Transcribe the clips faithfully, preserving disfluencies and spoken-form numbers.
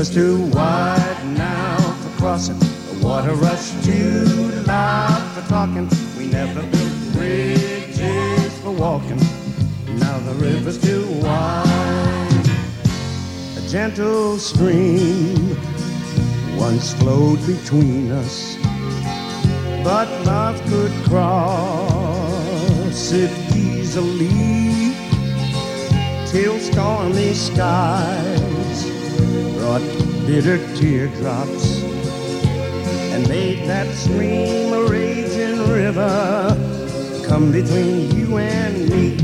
river's too wide now for crossing. The water rush too loud for talking. We never built bridges for walking. Now the river's too wide. A gentle stream once flowed between us, but love could cross it easily, till stormy skies brought bitter teardrops and made that stream a raging river come between you and me.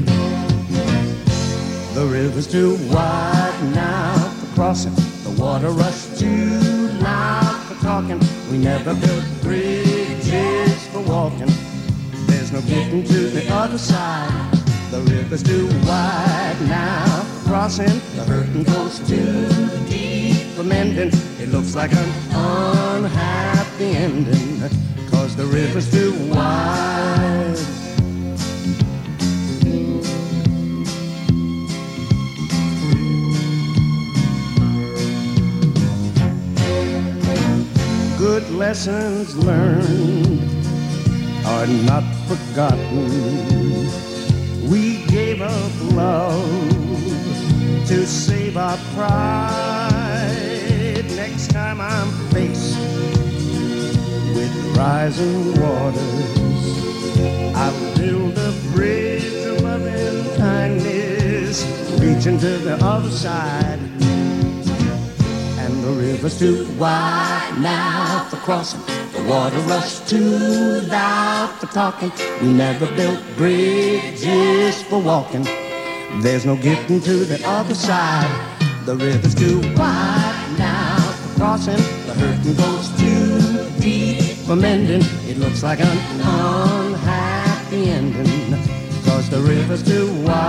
The river's too wide now for crossing. The water rushed too loud for talking. We never built bridges for walking. There's no getting to the other side. The river's too wide now for crossing. The hurting goes too deep for mending. It looks like an unhappy ending, 'cause the river's too wide. Good lessons learned are not forgotten. We gave up love to save our pride. Next time I'm faced with rising waters, I'll build a bridge of loving kindness, reaching to the other side. And the river's too wide now for crossing. The water rushed too loud for talking. We never built bridges for walking. There's no getting to the other side. The river's too wide now for crossing. The hurting goes too deep for mending. It looks like an unhappy ending, 'cause the river's too wide.